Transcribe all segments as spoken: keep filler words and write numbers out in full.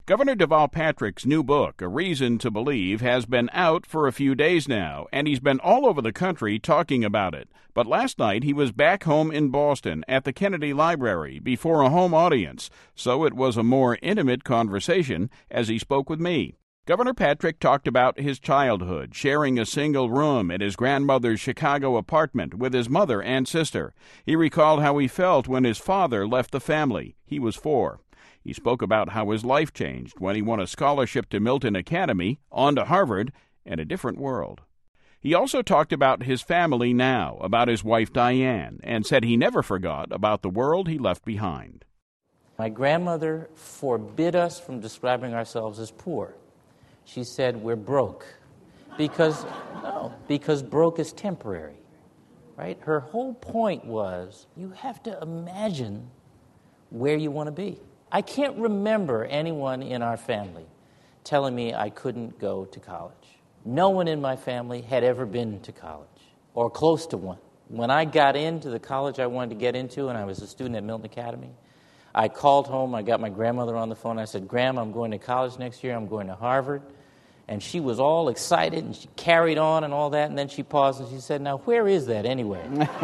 Governor Deval Patrick's new book, A Reason to Believe, has been out for a few days now, and he's been all over the country talking about it. But last night he was back home in Boston at the Kennedy Library before a home audience, so it was a more intimate conversation as he spoke with me. Governor Patrick talked about his childhood, sharing a single room at his grandmother's Chicago apartment with his mother and sister. He recalled how he felt when his father left the family. He was four. He spoke about how his life changed when he won a scholarship to Milton Academy, on to Harvard, and a different world. He also talked about his family now, about his wife Diane, and said he never forgot about the world he left behind. My grandmother forbid us from describing ourselves as poor. She said we're broke because, no, because broke is temporary, right? Her whole point was you have to imagine where you want to be. I can't remember anyone in our family telling me I couldn't go to college. No one in my family had ever been to college or close to one. When I got into the college I wanted to get into and I was a student at Milton Academy, I called home, I got my grandmother on the phone, I said, Grandma, I'm going to college next year, I'm going to Harvard. And she was all excited and she carried on and all that, and then she paused and she said, now where is that anyway?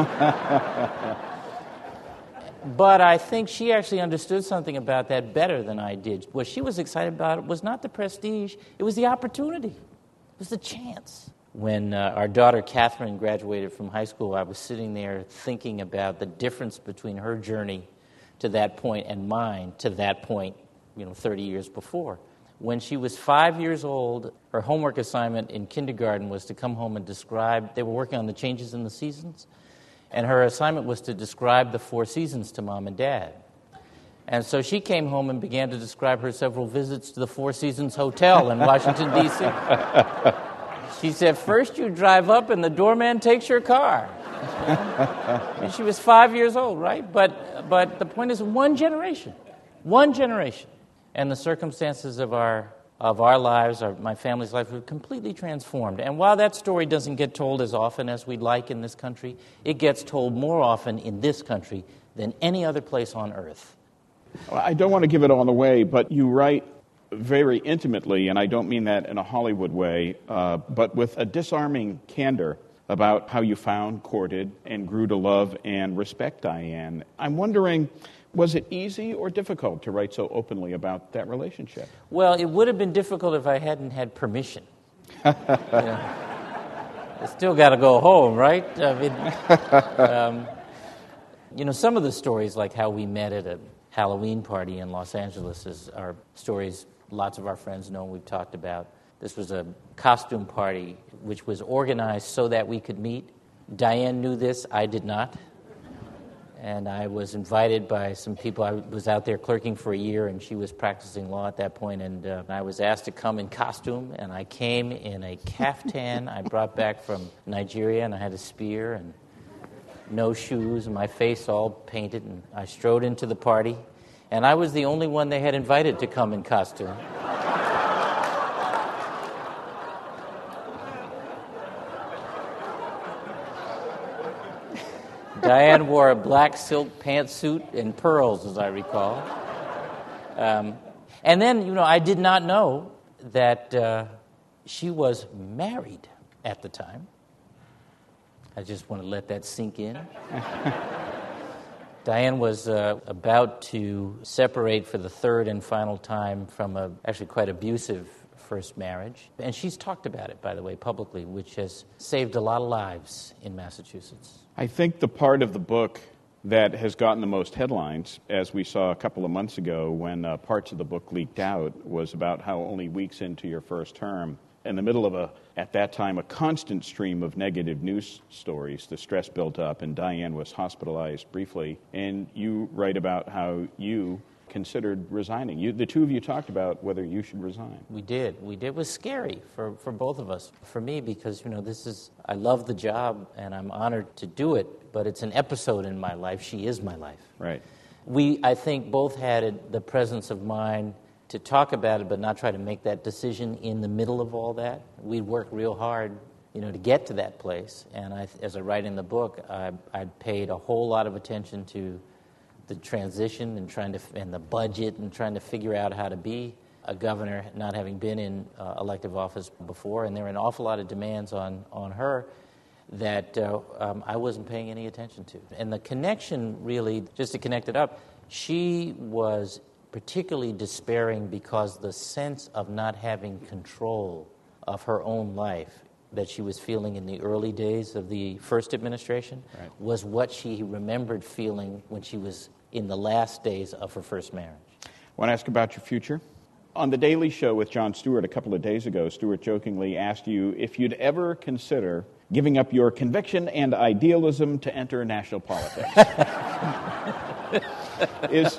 But I think she actually understood something about that better than I did. What she was excited about was not the prestige, it was the opportunity. It was the chance. When uh, our daughter Catherine graduated from high school, I was sitting there thinking about the difference between her journey to that point and mine to that point, you know, thirty years before. When she was five years old, her homework assignment in kindergarten was to come home and describe, they were working on the changes in the seasons, and her assignment was to describe the four seasons to Mom and Dad. And so she came home and began to describe her several visits to the Four Seasons Hotel in Washington, D C She said, first you drive up and the doorman takes your car. And she was five years old, right? But, but the point is one generation, one generation. And the circumstances of our of our lives, our, my family's life, were completely transformed. And while that story doesn't get told as often as we'd like in this country, it gets told more often in this country than any other place on earth. Well, I don't want to give it all away, but you write very intimately, and I don't mean that in a Hollywood way, uh, but with a disarming candor about how you found, courted, and grew to love and respect Diane. I'm wondering, was it easy or difficult to write so openly about that relationship? Well, it would have been difficult if I hadn't had permission. you know, I still got to go home, right? I mean, um, you know, some of the stories, like how we met at a Halloween party in Los Angeles, is, are stories lots of our friends know and we've talked about. This was a costume party which was organized so that we could meet. Diane knew this, I did not. And I was invited by some people. I was out there clerking for a year, and she was practicing law at that point, and uh, I was asked to come in costume, and I came in a caftan I brought back from Nigeria, and I had a spear and no shoes, and my face all painted, and I strode into the party, and I was the only one they had invited to come in costume. Diane wore a black silk pantsuit and pearls, as I recall. Um, and then, you know, I did not know that uh, she was married at the time. I just want to let that sink in. Diane was uh, about to separate for the third and final time from a actually quite abusive first marriage. And she's talked about it, by the way, publicly, which has saved a lot of lives in Massachusetts. I think the part of the book that has gotten the most headlines, as we saw a couple of months ago when uh, parts of the book leaked out, was about how only weeks into your first term, in the middle of, a, at that time, a constant stream of negative news stories, the stress built up, and Diane was hospitalized briefly. And you write about how you considered resigning. You, the two of you talked about whether you should resign. We did. We did. It was scary for, for both of us. For me, because, you know, this is, I love the job and I'm honored to do it, but it's an episode in my life. She is my life. Right. We, I think, both had the presence of mind to talk about it, but not try to make that decision in the middle of all that. We'd worked real hard, you know, to get to that place. And I, as I write in the book, I, I paid a whole lot of attention to the transition and trying to and the budget and trying to figure out how to be a governor, not having been in uh, elective office before, and there were an awful lot of demands on, on her that uh, um, I wasn't paying any attention to. And the connection really, just to connect it up, she was particularly despairing because the sense of not having control of her own life that she was feeling in the early days of the first administration right. was what she remembered feeling when she was in the last days of her first marriage. I want to ask about your future. On The Daily Show with Jon Stewart a couple of days ago, Stewart jokingly asked you if you'd ever consider giving up your conviction and idealism to enter national politics. Is...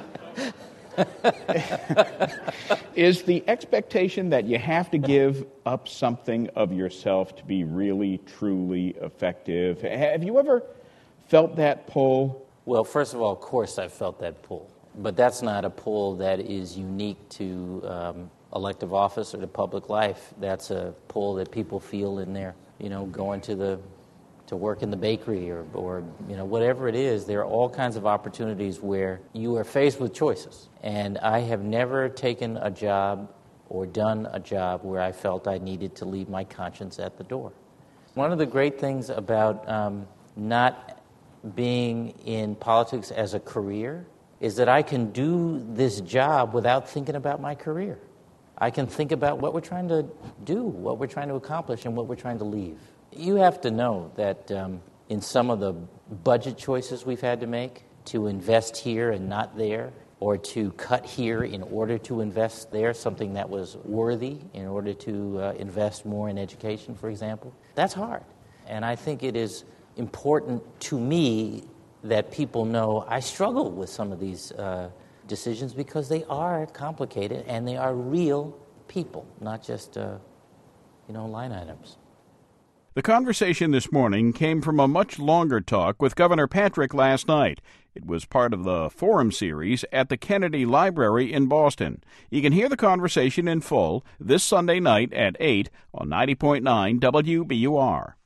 Is the expectation that you have to give up something of yourself to be really, truly effective? Have you ever felt that pull? Well, first of all, of course I've felt that pull. But that's not a pull that is unique to um, elective office or to public life. That's a pull that people feel in their, you know, going to the to work in the bakery or, or, you know, whatever it is. There are all kinds of opportunities where you are faced with choices. And I have never taken a job or done a job where I felt I needed to leave my conscience at the door. One of the great things about um, not being in politics as a career is that I can do this job without thinking about my career. I can think about what we're trying to do, what we're trying to accomplish, and what we're trying to leave. You have to know that um, in some of the budget choices we've had to make, to invest here and not there, or to cut here in order to invest there, something that was worthy in order to uh, invest more in education, for example, that's hard. And I think it is important to me that people know I struggle with some of these uh, decisions because they are complicated and they are real people, not just, uh, you know, line items. The conversation this morning came from a much longer talk with Governor Patrick last night. It was part of the Forum series at the Kennedy Library in Boston. You can hear the conversation in full this Sunday night at eight on ninety point nine W B U R.